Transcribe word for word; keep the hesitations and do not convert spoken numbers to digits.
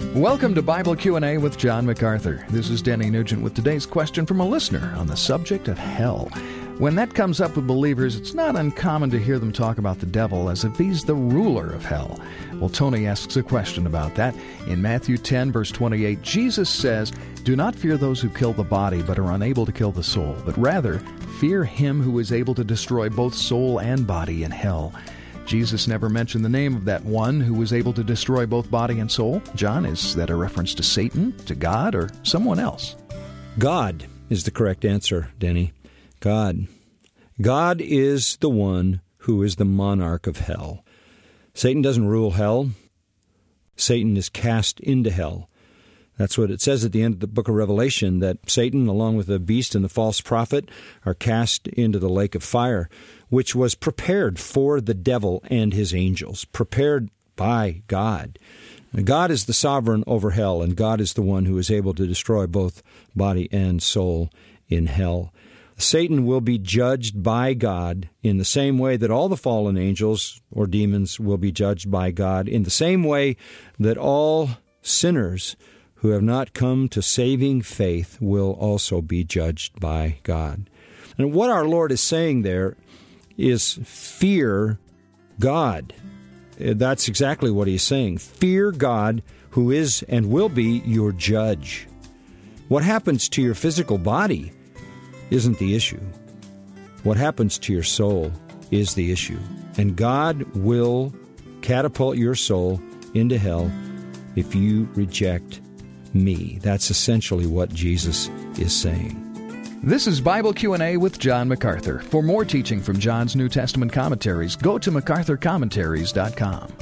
Welcome to Bible Q and A with John MacArthur. This is Denny Nugent with today's question from a listener on the subject of hell. When that comes up with believers, it's not uncommon to hear them talk about the devil as if he's the ruler of hell. Well, Tony asks a question about that. In Matthew ten, verse twenty-eight, Jesus says, "Do not fear those who kill the body but are unable to kill the soul, but rather fear him who is able to destroy both soul and body in hell." Jesus never mentioned the name of that one who was able to destroy both body and soul. John, is that a reference to Satan, to God, or someone else? God is the correct answer, Denny. God. God is the one who is the monarch of hell. Satan doesn't rule hell. Satan is cast into hell. That's what it says at the end of the book of Revelation, that Satan, along with the beast and the false prophet, are cast into the lake of fire, which was prepared for the devil and his angels, prepared by God. God is the sovereign over hell, and God is the one who is able to destroy both body and soul in hell. Satan will be judged by God in the same way that all the fallen angels or demons will be judged by God, in the same way that all sinners who have not come to saving faith will also be judged by God. And what our Lord is saying there is fear God. That's exactly what he's saying. Fear God, who is and will be your judge. What happens to your physical body isn't the issue. What happens to your soul is the issue. And God will catapult your soul into hell if you reject me. That's essentially what Jesus is saying. This is Bible Q and A with John MacArthur. For more teaching from John's New Testament commentaries, go to macarthur commentaries dot com.